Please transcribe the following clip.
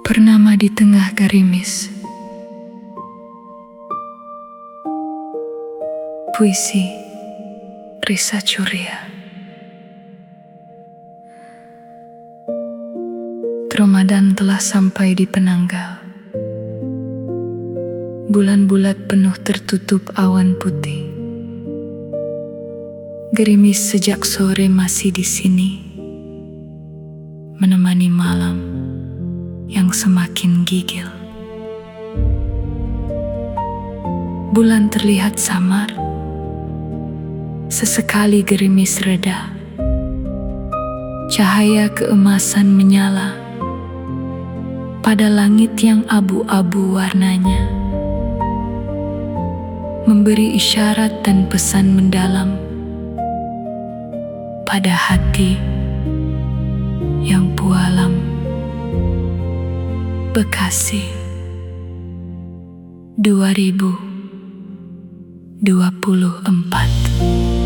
Bernama di tengah gerimis. Puisi Risa Curia. Ramadan telah sampai di penanggal. Bulan bulat penuh tertutup awan putih. Gerimis sejak sore masih di sini, menemani malam yang semakin gigil. Bulan terlihat samar. Sesekali gerimis reda. Cahaya keemasan menyala pada langit yang abu-abu warnanya, memberi isyarat dan pesan mendalam pada hati yang pualam. Bekasi 2024.